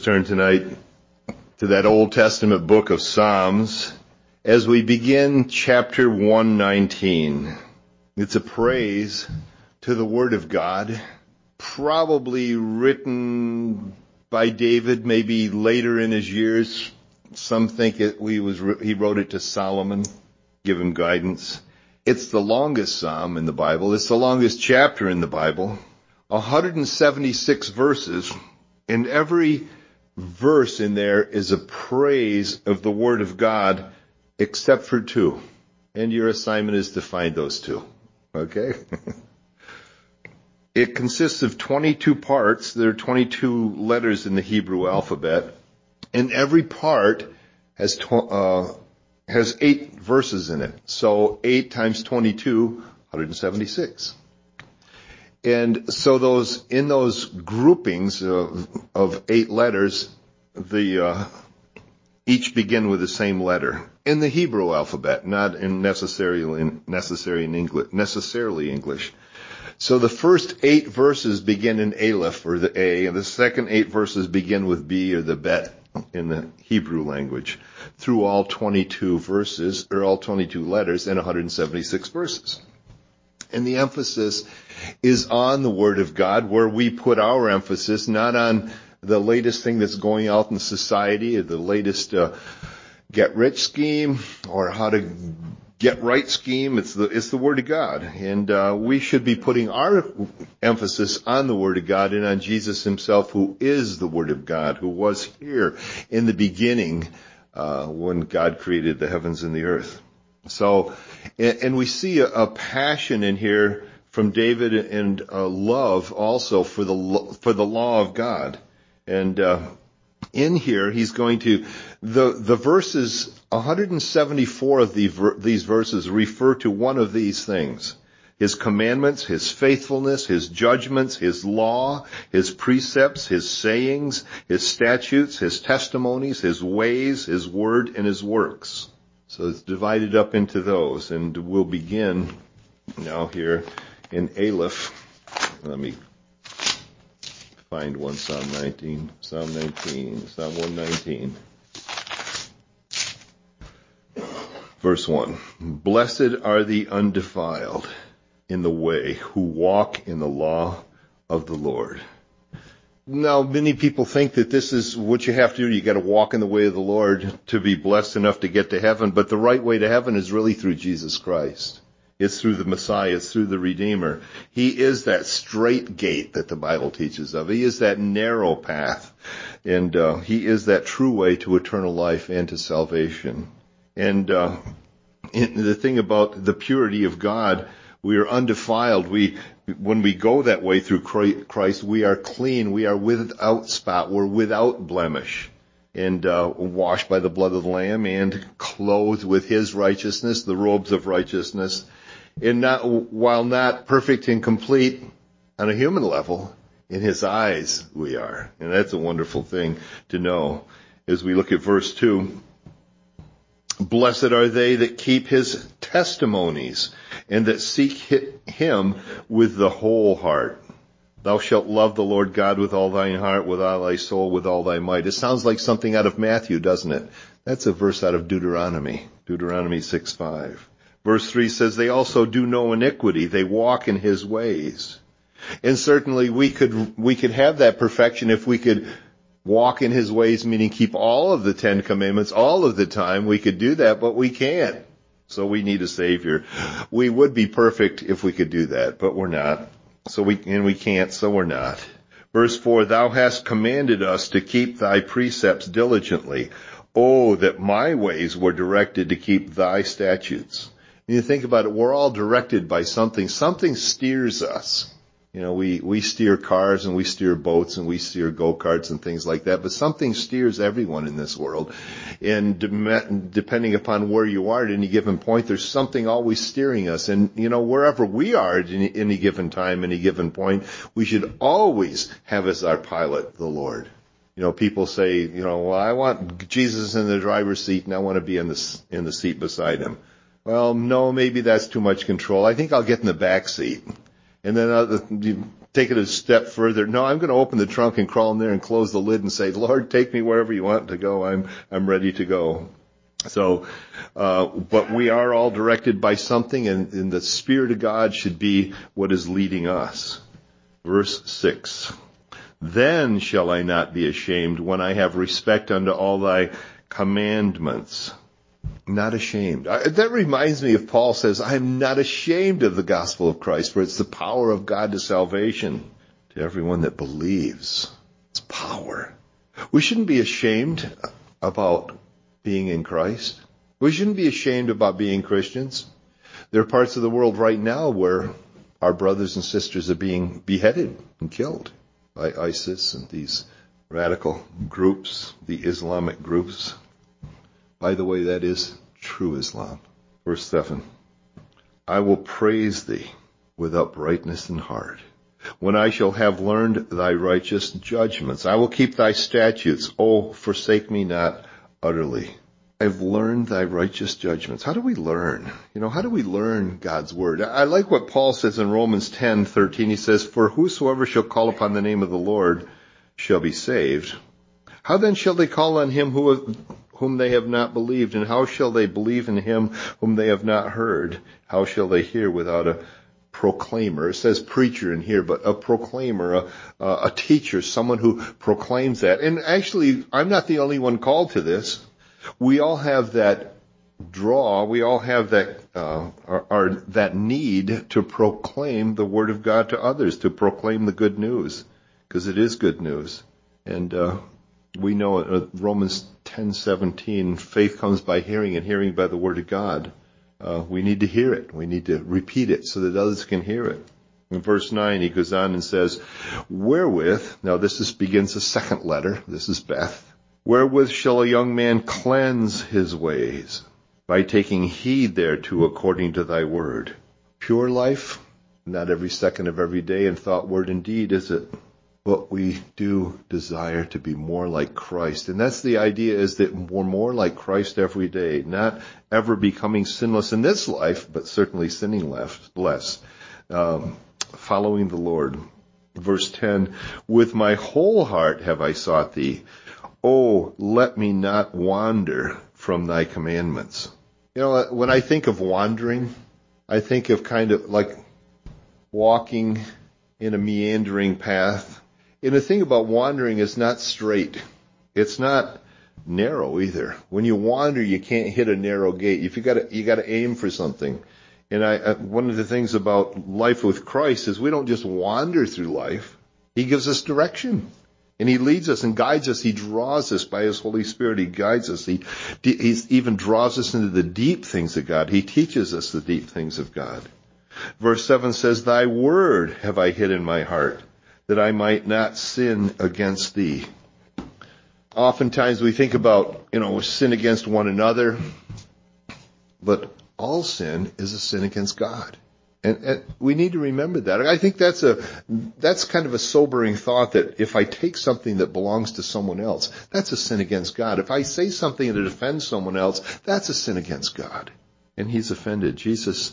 turn tonight to that Old Testament book of Psalms as we begin chapter 119. It's a praise to the Word of God, probably written by David, maybe later in his years. Some think he wrote it to Solomon, give him guidance. It's the longest psalm in the Bible. It's the longest chapter in the Bible. 176 verses, and every verse in there is a praise of the Word of God, except for two. And your assignment is to find those two. Okay? It consists of 22 parts. There are 22 letters in the Hebrew alphabet. And every part has 8 verses in it. So 8 times 22, 176. And so in those groupings of 8 letters, each begin with the same letter in the Hebrew alphabet, not necessarily English. So the first 8 verses begin in Aleph, or the A, and the second 8 verses begin with B, or the Bet, in the Hebrew language, through all 22 verses, or all 22 letters, and 176 verses. And the emphasis is on the Word of God, where we put our emphasis, not on the latest thing that's going out in society, or the latest get-rich scheme, or how to get right scheme. It's the Word of God. And we should be putting our emphasis on the Word of God and on Jesus himself, who is the Word of God, who was here in the beginning when God created the heavens and the earth. So, and we see a passion in here from David, and love also for the law of God. And in here, he's going to, the verses, 174 of these verses refer to one of these things: his commandments, his faithfulness, his judgments, his law, his precepts, his sayings, his statutes, his testimonies, his ways, his word, and his works. So it's divided up into those, and we'll begin now here in Aleph. Let me find one. Psalm 119. Verse 1. Blessed are the undefiled in the way, who walk in the law of the Lord. Now, many people think that this is what you have to do. You got to walk in the way of the Lord to be blessed enough to get to heaven. But the right way to heaven is really through Jesus Christ. It's through the Messiah. It's through the Redeemer. He is that straight gate that the Bible teaches of. He is that narrow path. And he is that true way to eternal life and to salvation. And the thing about the purity of God, we are undefiled. When we go that way through Christ, we are clean. We are without spot. We're without blemish, and washed by the blood of the Lamb, and clothed with his righteousness, the robes of righteousness. And while not perfect and complete on a human level, in his eyes we are. And that's a wonderful thing to know. As we look at verse 2, blessed are they that keep his testimonies, and that seek him with the whole heart. Thou shalt love the Lord God with all thine heart, with all thy soul, with all thy might. It sounds like something out of Matthew, doesn't it? That's a verse out of Deuteronomy 6:5. Verse 3 says, they also do no iniquity. They walk in his ways. And certainly we could have that perfection if we could walk in his ways, meaning keep all of the 10 commandments all of the time. We could do that, but we can't. So we need a Savior. We would be perfect if we could do that, but we're not. We can't, so we're not. Verse 4, thou hast commanded us to keep thy precepts diligently. Oh, that my ways were directed to keep thy statutes. And you think about it, we're all directed by something. Something steers us. You know, we steer cars, and we steer boats, and we steer go-karts and things like that, but something steers everyone in this world. And depending upon where you are at any given point, there's something always steering us. And, you know, wherever we are at any given time, any given point, we should always have as our pilot the Lord. You know, people say, you know, well, I want Jesus in the driver's seat, and I want to be in the seat beside him. Well, no, maybe that's too much control. I think I'll get in the back seat. And then take it a step further. No, I'm going to open the trunk and crawl in there and close the lid and say, Lord, take me wherever you want to go. I'm ready to go. So, but we are all directed by something, and the Spirit of God should be what is leading us. Verse 6. Then shall I not be ashamed when I have respect unto all thy commandments. Not ashamed. That reminds me of Paul says, I am not ashamed of the gospel of Christ, for it's the power of God to salvation to everyone that believes. It's power. We shouldn't be ashamed about being in Christ. We shouldn't be ashamed about being Christians. There are parts of the world right now where our brothers and sisters are being beheaded and killed by ISIS and these radical groups, the Islamic groups. By the way, that is true Islam. Verse 7. I will praise thee with uprightness in heart, when I shall have learned thy righteous judgments. I will keep thy statutes. Oh, forsake me not utterly. I've learned thy righteous judgments. How do we learn? How do we learn God's word? I like what Paul says in Romans 10:13. He says, for whosoever shall call upon the name of the Lord shall be saved. How then shall they call on him whom they have not believed? And how shall they believe in him whom they have not heard? How shall they hear without a proclaimer? It says preacher in here, but a proclaimer, a teacher, someone who proclaims that. And actually, I'm not the only one called to this. We all have that draw. We all have that that need to proclaim the word of God to others, to proclaim the good news, because it is good news. And we know Romans 10:17, faith comes by hearing, and hearing by the word of God. We need to hear it. We need to repeat it so that others can hear it. In verse 9, he goes on and says, wherewith, now this begins the second letter. This is Beth. Wherewith shall a young man cleanse his ways? By taking heed thereto according to thy word. Pure life, not every second of every day in thought, word, and deed, is it? But we do desire to be more like Christ. And that's the idea, is that we're more like Christ every day, not ever becoming sinless in this life, but certainly sinning less, following the Lord. Verse 10, with my whole heart have I sought thee. Oh, let me not wander from thy commandments. When I think of wandering, I think of kind of like walking in a meandering path. And the thing about wandering is not straight. It's not narrow either. When you wander, you can't hit a narrow gate. You got to aim for something. And one of the things about life with Christ is we don't just wander through life. He gives us direction. And he leads us and guides us. He draws us by his Holy Spirit. He guides us. He even draws us into the deep things of God. He teaches us the deep things of God. Verse 7 says, thy word have I hid in my heart, that I might not sin against thee. Oftentimes we think about, sin against one another, but all sin is a sin against God. And we need to remember that. I think that's kind of a sobering thought, that if I take something that belongs to someone else, that's a sin against God. If I say something that offends someone else, that's a sin against God. And he's offended. Jesus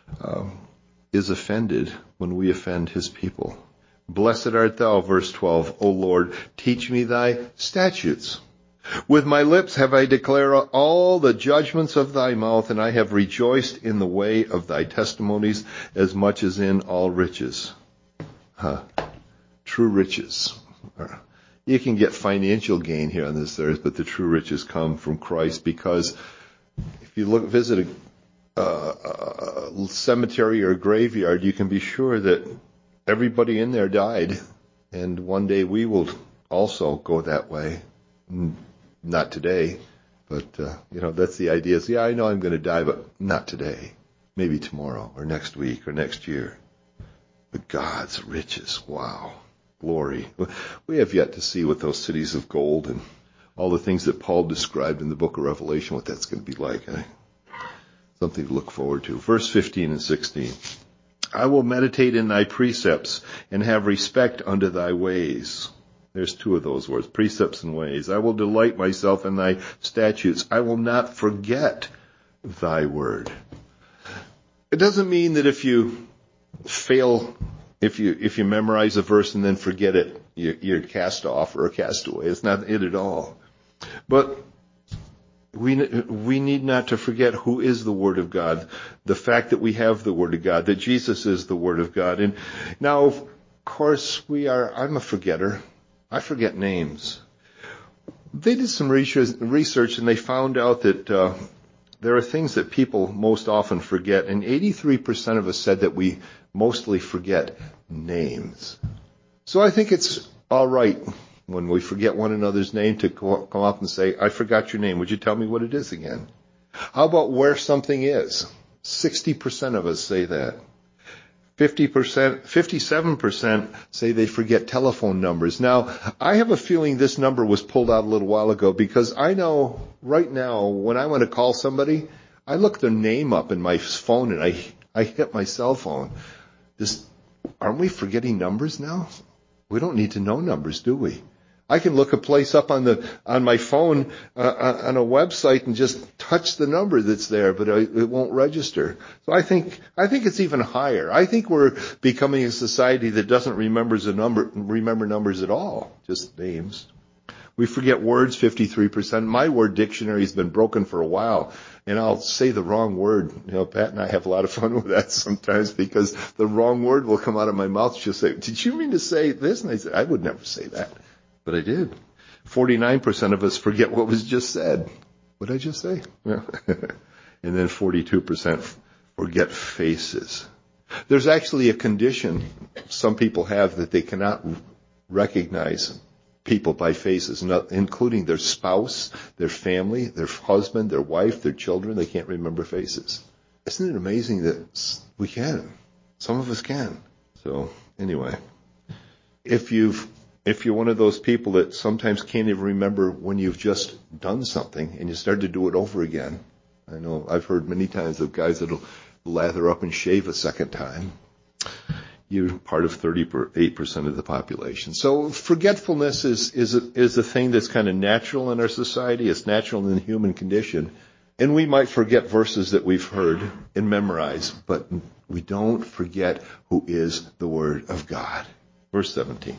is offended when we offend his people. Blessed art thou, verse 12, O Lord, teach me thy statutes. With my lips have I declared all the judgments of thy mouth, and I have rejoiced in the way of thy testimonies as much as in all riches. True riches. You can get financial gain here on this earth, but the true riches come from Christ, because if you visit a cemetery or a graveyard, you can be sure that everybody in there died, and one day we will also go that way. Not today, but, that's the idea. Is, I know I'm going to die, but not today. Maybe tomorrow or next week or next year. But God's riches, wow, glory. We have yet to see what those cities of gold and all the things that Paul described in the book of Revelation, what that's going to be like. Something to look forward to. Verse 15 and 16. I will meditate in thy precepts and have respect unto thy ways. There's two of those words, precepts and ways. I will delight myself in thy statutes. I will not forget thy word. It doesn't mean that if you fail If you memorize a verse and then forget it, you're cast off or a castaway. It's not it at all. But we need not to forget who is the Word of God, the fact that we have the Word of God, that Jesus is the Word of God. And now, of course, I'm a forgetter. I forget names. They did some research and they found out that there are things that people most often forget, and 83% of us said that we mostly forget names. So I think it's all right when we forget one another's name to come up and say, I forgot your name. Would you tell me what it is again? How about where something is? 60% of us say that. 57% say they forget telephone numbers. Now, I have a feeling this number was pulled out a little while ago because I know right now when I want to call somebody, I look their name up in my phone and I hit my cell phone. Aren't we forgetting numbers now? We don't need to know numbers, do we? I can look a place up on my phone on a website and just touch the number that's there, but it won't register. So I think it's even higher. I think we're becoming a society that doesn't remember numbers at all, just names. We forget words, 53%. My word dictionary has been broken for a while, and I'll say the wrong word. Pat and I have a lot of fun with that sometimes because the wrong word will come out of my mouth. She'll say, did you mean to say this? And I said, I would never say that. But I did. 49% of us forget what was just said. What did I just say? Yeah. And then 42% forget faces. There's actually a condition some people have that they cannot recognize people by faces, including their spouse, their family, their husband, their wife, their children. They can't remember faces. Isn't it amazing that we can? Some of us can. So anyway, if you're one of those people that sometimes can't even remember when you've just done something and you start to do it over again. I know I've heard many times of guys that'll lather up and shave a second time. You're part of 38% of the population. So forgetfulness is a thing that's kind of natural in our society. It's natural in the human condition. And we might forget verses that we've heard and memorize, but we don't forget who is the Word of God. Verse 17.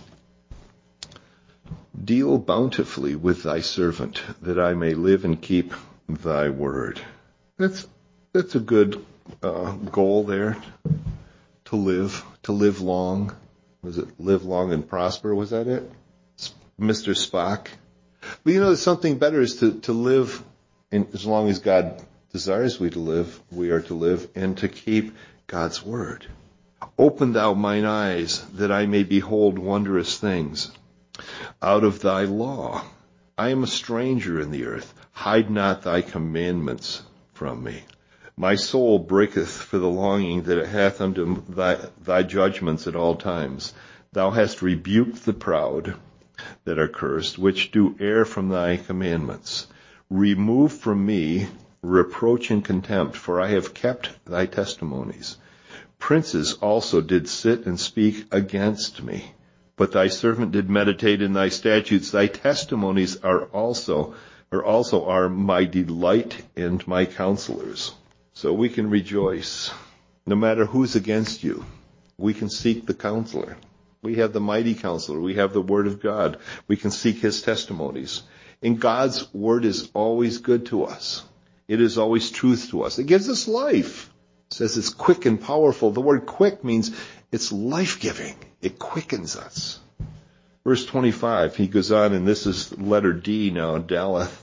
Deal bountifully with thy servant, that I may live and keep thy word. That's a good goal there. To live long. Was it live long and prosper? Was that it? Mr. Spock. But there's something better is to live as long as God desires we are to live, and to keep God's word. Open thou mine eyes, that I may behold wondrous things out of thy law. I am a stranger in the earth. Hide not thy commandments from me. My soul breaketh for the longing that it hath unto thy judgments at all times. Thou hast rebuked the proud that are cursed, which do err from thy commandments. Remove from me reproach and contempt, for I have kept thy testimonies. Princes also did sit and speak against me, but thy servant did meditate in thy statutes. Thy testimonies are also my delight and my counselors. So we can rejoice. No matter who's against you, we can seek the counselor. We have the mighty counselor. We have the word of God. We can seek his testimonies. And God's word is always good to us. It is always truth to us. It gives us life. It says it's quick and powerful. The word quick means it's life-giving. It quickens us. Verse 25, he goes on, and this is letter D now, Daleth.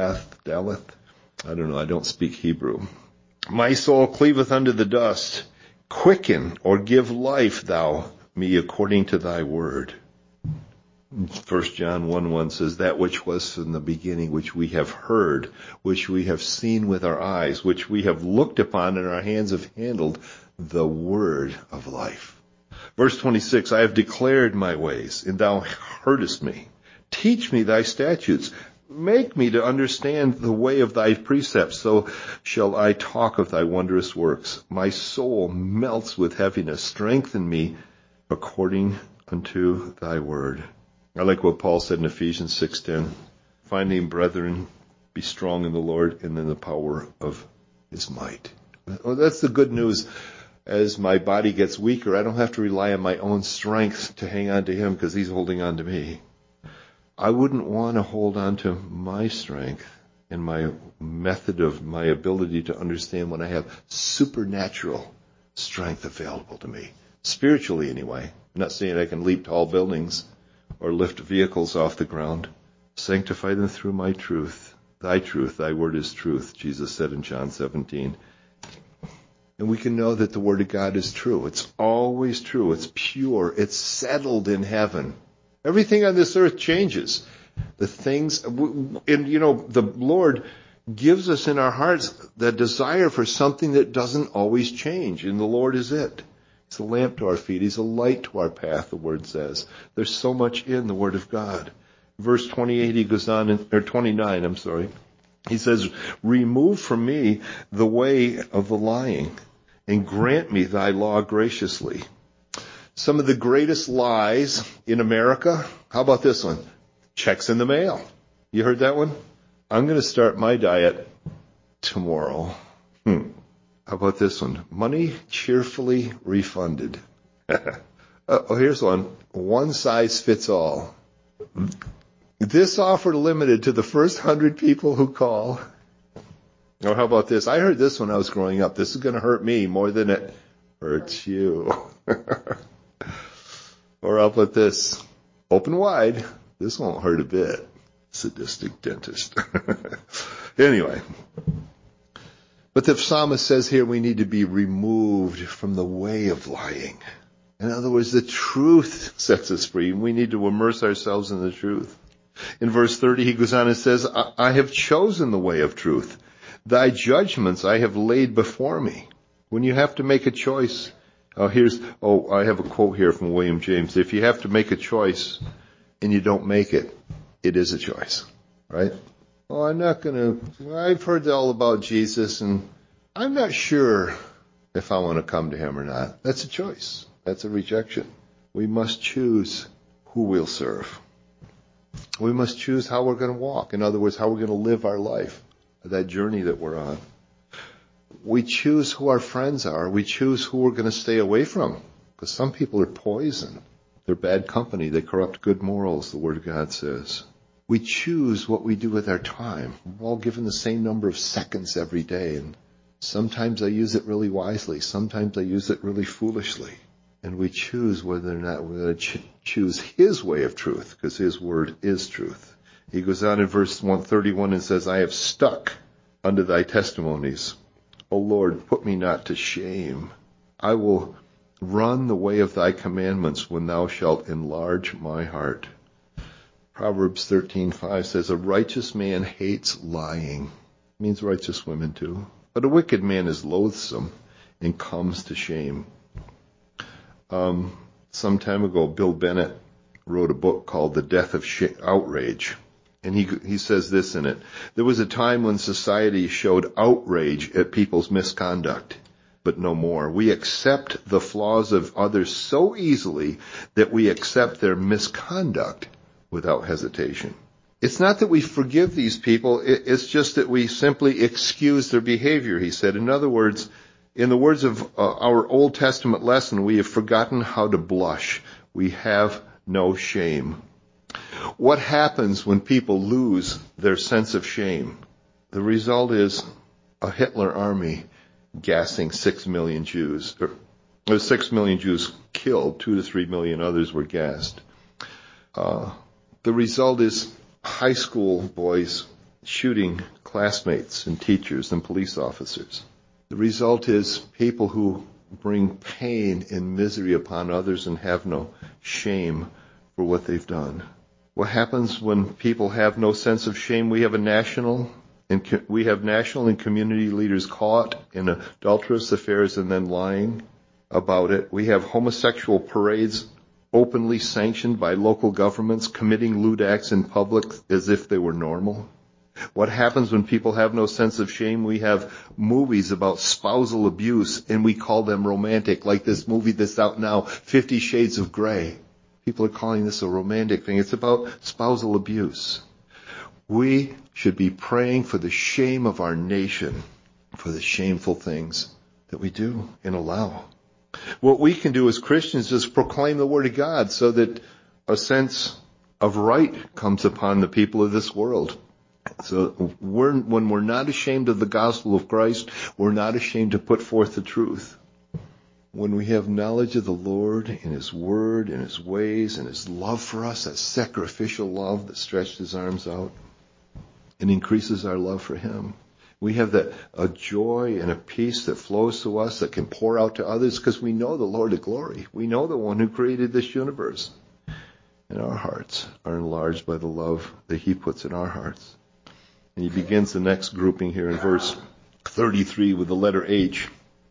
I don't know, I don't speak Hebrew. My soul cleaveth unto the dust. Quicken or give life thou me according to thy word. 1 John 1:1 says, that which was from the beginning, which we have heard, which we have seen with our eyes, which we have looked upon and our hands have handled, the word of life. Verse 26, I have declared my ways, and thou heardest me. Teach me thy statutes. Make me to understand the way of thy precepts, so shall I talk of thy wondrous works. My soul melts with heaviness. Strengthen me according unto thy word. I like what Paul said in Ephesians 6:10. Finally, brethren, be strong in the Lord and in the power of his might. Well, that's the good news as my body gets weaker, I don't have to rely on my own strength to hang on to him because he's holding on to me. I wouldn't want to hold on to my strength and my method of my ability to understand when I have supernatural strength available to me. Spiritually, anyway. I'm not saying I can leap tall buildings or lift vehicles off the ground. Sanctify them through my truth. Thy word is truth, Jesus said in John 17. And we can know that the word of God is true. It's always true. It's pure. It's settled in heaven. Everything on this earth changes. The things, and the Lord gives us in our hearts that desire for something that doesn't always change. And the Lord is it. He's a lamp to our feet. He's a light to our path, the word says. There's so much in the word of God. Verse 28, he goes on, or 29, I'm sorry. He says, remove from me the way of the lying and grant me thy law graciously. Some of the greatest lies in America. How about this one? Checks in the mail. You heard that one? I'm going to start my diet tomorrow. How about this one? Money cheerfully refunded. Here's one. One size fits all. This offer limited to the first 100 people who call. Or how about this? I heard this when I was growing up. This is going to hurt me more than it hurts you. Or how about this? Open wide. This won't hurt a bit. Sadistic dentist. Anyway. But the psalmist says here we need to be removed from the way of lying. In other words, the truth sets us free. We need to immerse ourselves in the truth. In verse 30, he goes on and says, I have chosen the way of truth. Thy judgments I have laid before me. When you have to make a choice, I have a quote here from William James. If you have to make a choice and you don't make it, it is a choice, right? I've heard all about Jesus and I'm not sure if I want to come to him or not. That's a choice. That's a rejection. We must choose who we'll serve. We must choose how we're going to walk. In other words, how we're going to live our life, that journey that we're on. We choose who our friends are. We choose who we're going to stay away from. Because some people are poison. They're bad company. They corrupt good morals, the Word of God says. We choose what we do with our time. We're all given the same number of seconds every day. And sometimes I use it really wisely. Sometimes I use it really foolishly. And we choose whether or not we're going to choose his way of truth, because his word is truth. He goes on in verse 131 and says, I have stuck unto thy testimonies. O Lord, put me not to shame. I will run the way of thy commandments when thou shalt enlarge my heart. Proverbs 13:5 says, a righteous man hates lying. It means righteous women too. But a wicked man is loathsome and comes to shame. Some time ago, Bill Bennett wrote a book called The Death of Outrage. And he says this in it. There was a time when society showed outrage at people's misconduct, but no more. We accept the flaws of others so easily that we accept their misconduct without hesitation. It's not that we forgive these people. It's just that we simply excuse their behavior, he said. In other words, in the words of our Old Testament lesson, we have forgotten how to blush. We have no shame. What happens when people lose their sense of shame? The result is a Hitler army gassing 6 million Jews. 6 million Jews killed, 2 to 3 million others were gassed. The result is high school boys shooting classmates and teachers and police officers. The result is people who bring pain and misery upon others and have no shame for what they've done. What happens when people have no sense of shame? We have national and community leaders caught in adulterous affairs and then lying about it. We have homosexual parades openly sanctioned by local governments, committing lewd acts in public as if they were normal. What happens when people have no sense of shame? We have movies about spousal abuse, and we call them romantic, like this movie that's out now, 50 Shades of Grey. People are calling this a romantic thing. It's about spousal abuse. We should be praying for the shame of our nation, for the shameful things that we do and allow. What we can do as Christians is proclaim the Word of God so that a sense of right comes upon the people of this world. So when we're not ashamed of the gospel of Christ, we're not ashamed to put forth the truth. When we have knowledge of the Lord and His Word and His ways and His love for us, that sacrificial love that stretched His arms out and increases our love for Him. We have a joy and a peace that flows to us that can pour out to others because we know the Lord of glory. We know the one who created this universe. And our hearts are enlarged by the love that He puts in our hearts. And He begins the next grouping here in verse 33 with the letter H.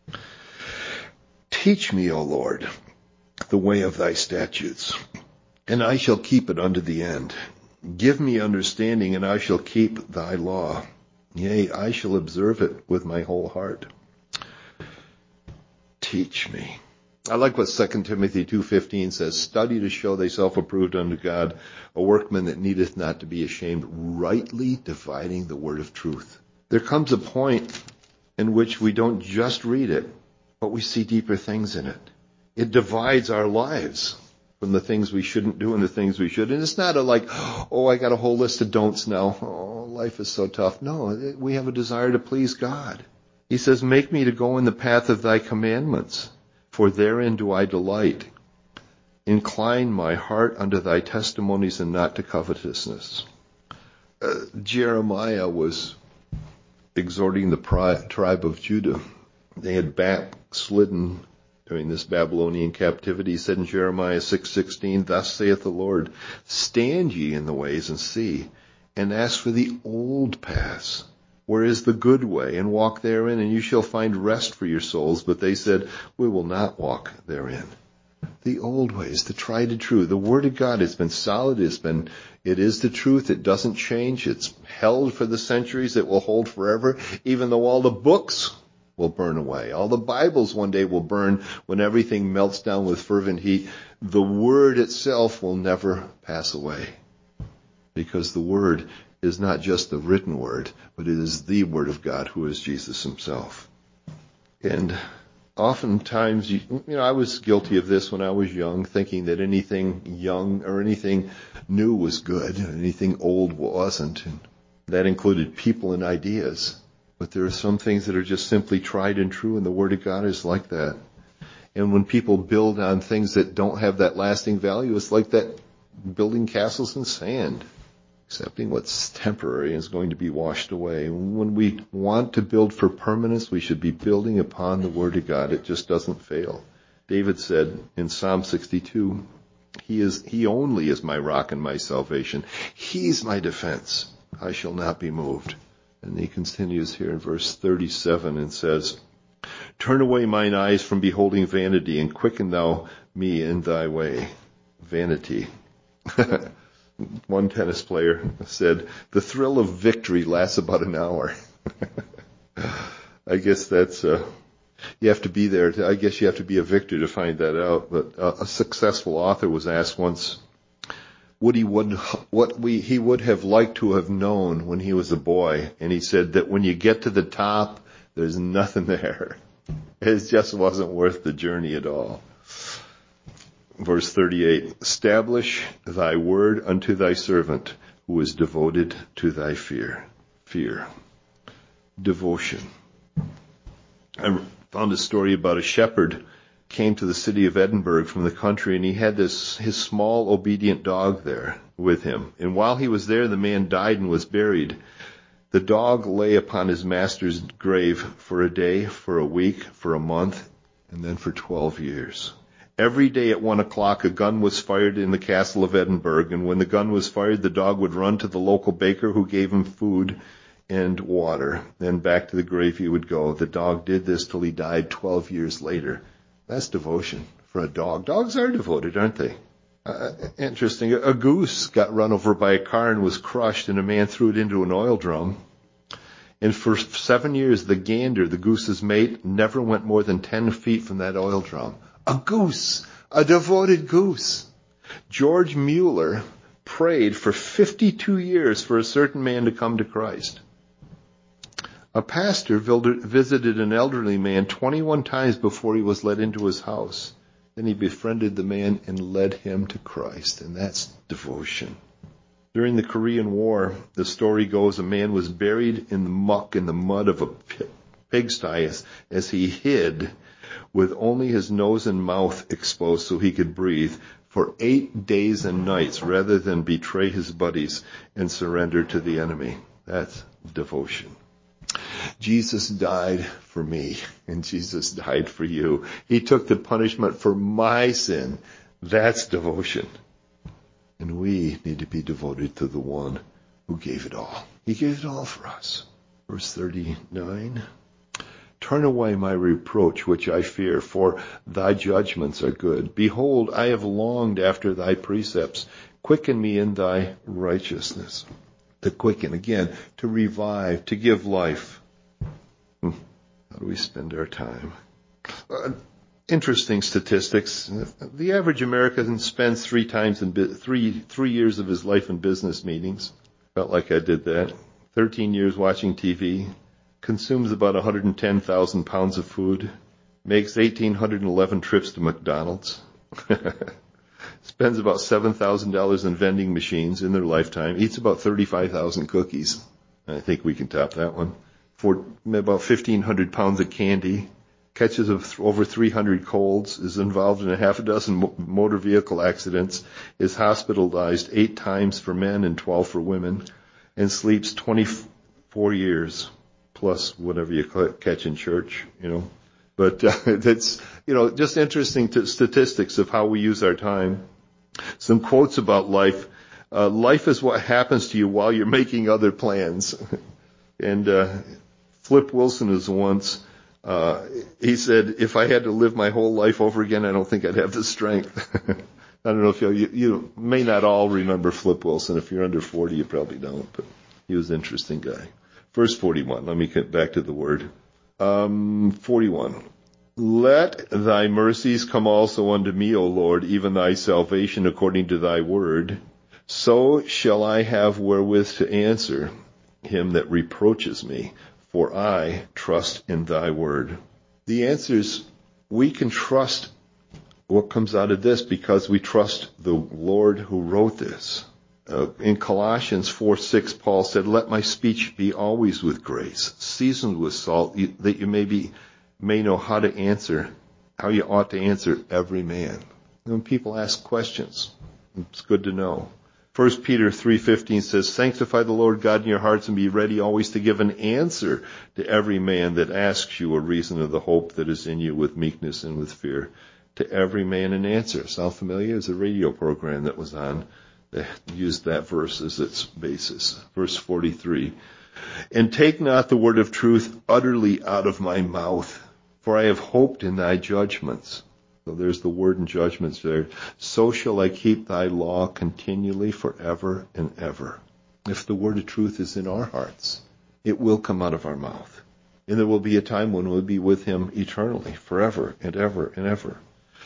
Teach me, O Lord, the way of thy statutes, and I shall keep it unto the end. Give me understanding, and I shall keep thy law. Yea, I shall observe it with my whole heart. Teach me. I like what 2 Timothy 2:15 says, study to show thyself approved unto God, a workman that needeth not to be ashamed, rightly dividing the word of truth. There comes a point in which we don't just read it, but we see deeper things in it. It divides our lives from the things we shouldn't do and the things we should. And it's not I got a whole list of don'ts now. Oh, life is so tough. No, we have a desire to please God. He says, make me to go in the path of thy commandments, for therein do I delight. Incline my heart unto thy testimonies and not to covetousness. Jeremiah was exhorting the tribe of Judah. They had backslidden during this Babylonian captivity. He said in Jeremiah 6:16, thus saith the Lord, stand ye in the ways and see, and ask for the old paths, where is the good way, and walk therein, and you shall find rest for your souls. But they said, we will not walk therein. The old ways, the tried and true. The Word of God has been solid. It is the truth. It doesn't change. It's held for the centuries. It will hold forever, even though all the books will burn away. All the Bibles one day will burn when everything melts down with fervent heat. The Word itself will never pass away, because the Word is not just the written Word, but it is the Word of God, who is Jesus Himself. And oftentimes, I was guilty of this when I was young, thinking that anything young or anything new was good, and anything old wasn't. And that included people and ideas. But there are some things that are just simply tried and true, and the Word of God is like that. And when people build on things that don't have that lasting value, it's like that building castles in sand, accepting what's temporary is going to be washed away. When we want to build for permanence, we should be building upon the Word of God. It just doesn't fail. David said in Psalm 62, He only is my rock and my salvation. He's my defense. I shall not be moved. And he continues here in verse 37 and says, turn away mine eyes from beholding vanity, and quicken thou me in thy way. Vanity. One tennis player said, the thrill of victory lasts about an hour. I guess that's, you have to be there. I guess you have to be a victor to find that out. But a successful author was asked once what he would have liked to have known when he was a boy. And he said that when you get to the top, there's nothing there. It just wasn't worth the journey at all. Verse 38, establish thy word unto thy servant, who is devoted to thy fear. Fear. Devotion. I found a story about a shepherd came to the city of Edinburgh from the country, and he had his small obedient dog there with him. And while he was there, the man died and was buried. The dog lay upon his master's grave for a day, for a week, for a month, and then for 12 years. Every day at 1 o'clock, a gun was fired in the castle of Edinburgh, and when the gun was fired, the dog would run to the local baker, who gave him food and water. Then back to the grave he would go. The dog did this till he died 12 years later. That's devotion for a dog. Dogs are devoted, aren't they? Interesting. A goose got run over by a car and was crushed, and a man threw it into an oil drum. And for 7 years, the gander, the goose's mate, never went more than 10 feet from that oil drum. A goose, a devoted goose. George Mueller prayed for 52 years for a certain man to come to Christ. A pastor visited an elderly man 21 times before he was let into his house. Then he befriended the man and led him to Christ. And that's devotion. During the Korean War, the story goes a man was buried in the muck and the mud of a pigsty as he hid with only his nose and mouth exposed so he could breathe for 8 days and nights rather than betray his buddies and surrender to the enemy. That's devotion. Jesus died for me, and Jesus died for you. He took the punishment for my sin. That's devotion. And we need to be devoted to the one who gave it all. He gave it all for us. Verse 39. Turn away my reproach, which I fear, for thy judgments are good. Behold, I have longed after thy precepts. Quicken me in thy righteousness. To quicken, again, to revive, to give life. How do we spend our time? Interesting statistics. The average American spends 3 years of his life in business meetings. Felt like I did that. 13 years watching TV. Consumes about 110,000 pounds of food. Makes 1,811 trips to McDonald's. Spends about $7,000 in vending machines in their lifetime. Eats about 35,000 cookies. I think we can top that one. For about 1,500 pounds of candy. Catches over 300 colds. Is involved in a half a dozen motor vehicle accidents. Is hospitalized 8 times for men and 12 for women. And sleeps 24 years. Plus whatever you catch in church, But that's, just interesting statistics of how we use our time. Some quotes about life. Life is what happens to you while you're making other plans. And Flip Wilson is once, he said, if I had to live my whole life over again, I don't think I'd have the strength. I don't know if you may not all remember Flip Wilson. If you're under 40, you probably don't, but he was an interesting guy. Verse 41, let me get back to the word. 41. Let thy mercies come also unto me, O Lord, even thy salvation according to thy word. So shall I have wherewith to answer him that reproaches me, for I trust in thy word. The answer is we can trust what comes out of this because we trust the Lord who wrote this. In Colossians 4:6, Paul said, let my speech be always with grace, seasoned with salt, that you may know how you ought to answer every man. When people ask questions, it's good to know. 1 Peter 3:15 says, sanctify the Lord God in your hearts and be ready always to give an answer to every man that asks you a reason of the hope that is in you with meekness and with fear. To every man an answer. Sound familiar? There's a radio program that was on. They used that verse as its basis. Verse 43. And take not the word of truth utterly out of my mouth, for I have hoped in thy judgments. So there's the word and judgments there. So shall I keep thy law continually forever and ever. If the word of truth is in our hearts, it will come out of our mouth. And there will be a time when we'll be with him eternally, forever and ever and ever.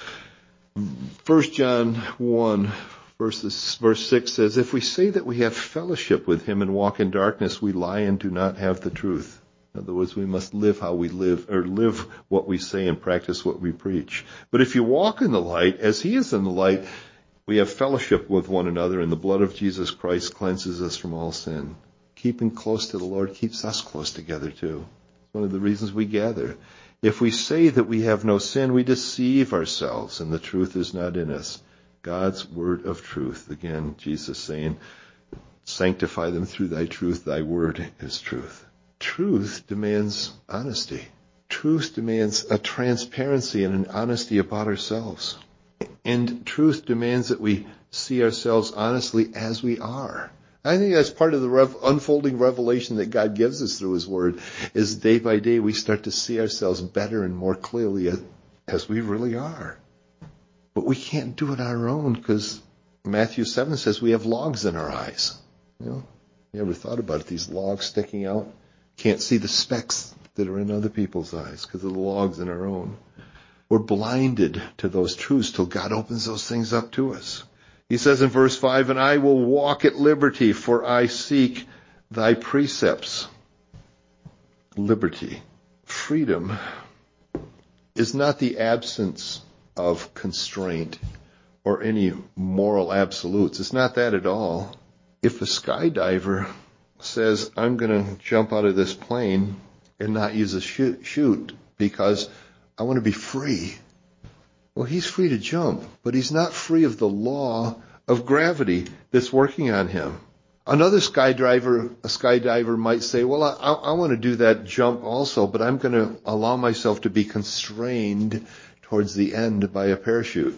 1 John 1, verse 6 says, if we say that we have fellowship with him and walk in darkness, we lie and do not have the truth. In other words, we must live how we live, or live what we say and practice what we preach. But if you walk in the light, as he is in the light, we have fellowship with one another, and the blood of Jesus Christ cleanses us from all sin. Keeping close to the Lord keeps us close together too. It's one of the reasons we gather. If we say that we have no sin, we deceive ourselves, and the truth is not in us. God's word of truth. Again, Jesus saying, sanctify them through thy truth. Thy word is truth. Truth demands honesty. Truth demands a transparency and an honesty about ourselves. And truth demands that we see ourselves honestly as we are. I think that's part of the unfolding revelation that God gives us through his word, is day by day we start to see ourselves better and more clearly as we really are. But we can't do it on our own because Matthew 7 says we have logs in our eyes. You ever thought about it? These logs sticking out? Can't see the specks that are in other people's eyes because of the logs in our own. We're blinded to those truths till God opens those things up to us. He says in verse 5, and I will walk at liberty, for I seek thy precepts. liberty. Freedom is not the absence of constraint or any moral absolutes. It's not that at all. If a skydiver says, I'm going to jump out of this plane and not use a chute because I want to be free, well, he's free to jump, but he's not free of the law of gravity that's working on him. Another skydiver might say, well, I want to do that jump also, but I'm going to allow myself to be constrained towards the end by a parachute.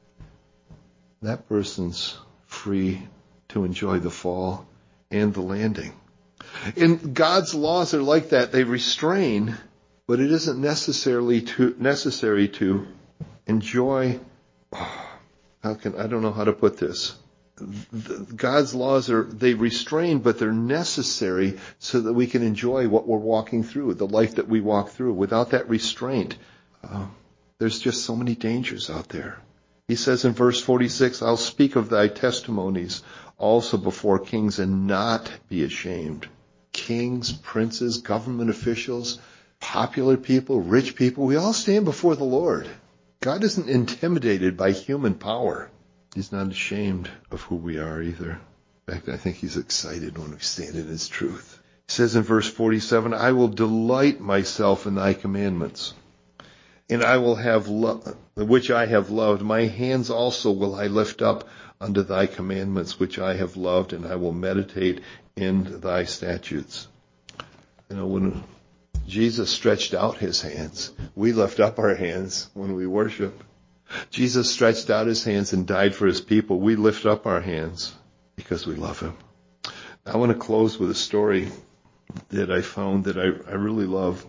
That person's free to enjoy the fall and the landing. And God's laws are like that. They restrain, but it isn't necessary to enjoy. I don't know how to put this. God's laws they restrain, but they're necessary so that we can enjoy what we're walking through, the life that we walk through. Without that restraint, there's just so many dangers out there. He says in verse 46, I'll speak of thy testimonies also before kings and not be ashamed. Kings, princes, government officials, popular people, rich people, we all stand before the Lord. God isn't intimidated by human power. He's not ashamed of who we are either. In fact, I think he's excited when we stand in his truth. He says in verse 47, I will delight myself in thy commandments, and I will have which I have loved. My hands also will I lift up unto thy commandments, which I have loved, and I will meditate in thy statutes. When Jesus stretched out his hands, we lift up our hands when we worship. Jesus stretched out his hands and died for his people. We lift up our hands because we love him. I want to close with a story that I found that I really love.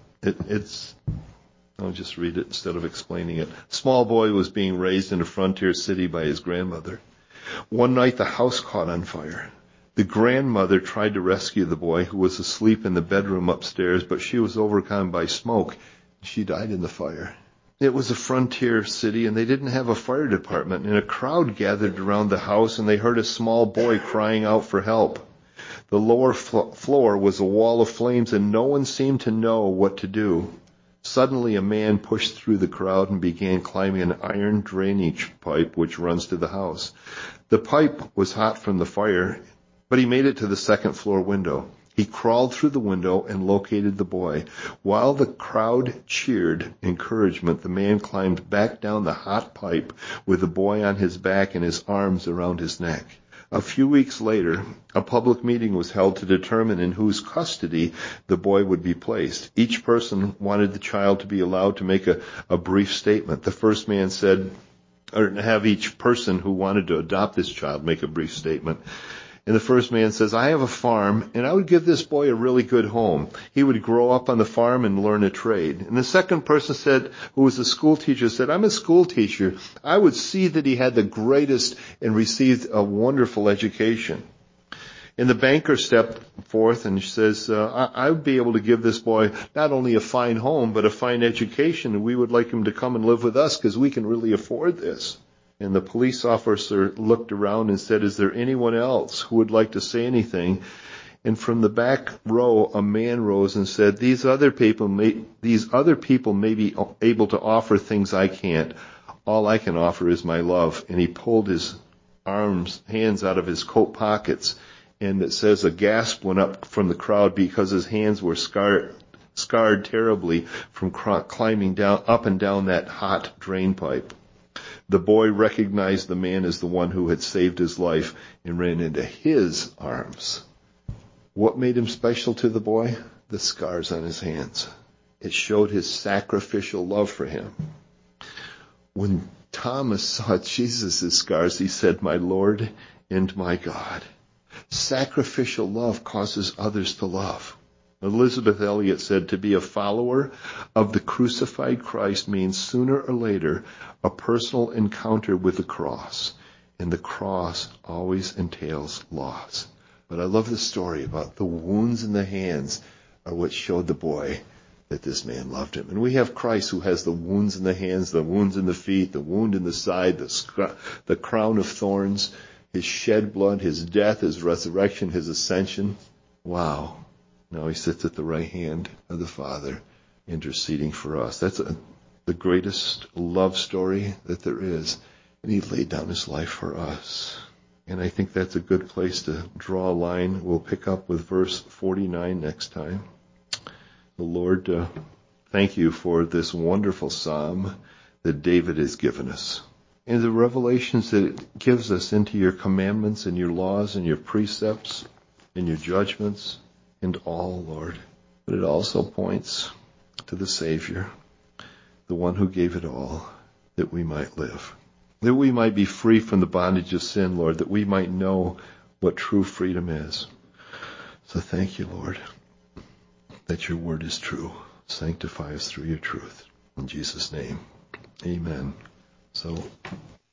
I'll just read it instead of explaining it. A small boy was being raised in a frontier city by his grandmother. One night the house caught on fire. The grandmother tried to rescue the boy, who was asleep in the bedroom upstairs, but she was overcome by smoke. She died in the fire. It was a frontier city, and they didn't have a fire department, and a crowd gathered around the house, and they heard a small boy crying out for help. The lower floor was a wall of flames, and no one seemed to know what to do. Suddenly, a man pushed through the crowd and began climbing an iron drainage pipe which runs to the house. The pipe was hot from the fire, but he made it to the second floor window. He crawled through the window and located the boy. While the crowd cheered encouragement, the man climbed back down the hot pipe with the boy on his back and his arms around his neck. A few weeks later, a public meeting was held to determine in whose custody the boy would be placed. Each person wanted the child to be allowed to make a brief statement. The first man said, or have each person who wanted to adopt this child make a brief statement. And the first man says, I have a farm, and I would give this boy a really good home. He would grow up on the farm and learn a trade. And the second person said, who was a school teacher, said, I'm a school teacher. I would see that he had the greatest and received a wonderful education. And the banker stepped forth and says, I would be able to give this boy not only a fine home, but a fine education, and we would like him to come and live with us because we can really afford this. And the police officer looked around and said, is there anyone else who would like to say anything? And from the back row, a man rose and said, these other people may be able to offer things I can't. All I can offer is my love. And he pulled his hands out of his coat pockets. And it says a gasp went up from the crowd because his hands were scarred terribly from climbing up and down that hot drain pipe. The boy recognized the man as the one who had saved his life and ran into his arms. What made him special to the boy? The scars on his hands. It showed his sacrificial love for him. When Thomas saw Jesus' scars, he said, my Lord and my God. Sacrificial love causes others to love. Elizabeth Elliot said, to be a follower of the crucified Christ means sooner or later a personal encounter with the cross. And the cross always entails loss. But I love the story about the wounds in the hands are what showed the boy that this man loved him. And we have Christ who has the wounds in the hands, the wounds in the feet, the wound in the side, the crown of thorns, his shed blood, his death, his resurrection, his ascension. Wow. Now he sits at the right hand of the Father, interceding for us. That's the greatest love story that there is. And he laid down his life for us. And I think that's a good place to draw a line. We'll pick up with verse 49 next time. The Lord, thank you for this wonderful psalm that David has given us, and the revelations that it gives us into your commandments and your laws and your precepts and your judgments and all, Lord. But it also points to the Savior, the one who gave it all, that we might live, that we might be free from the bondage of sin, Lord, that we might know what true freedom is. So thank you, Lord, that your word is true. Sanctify us through your truth. In Jesus' name, amen. So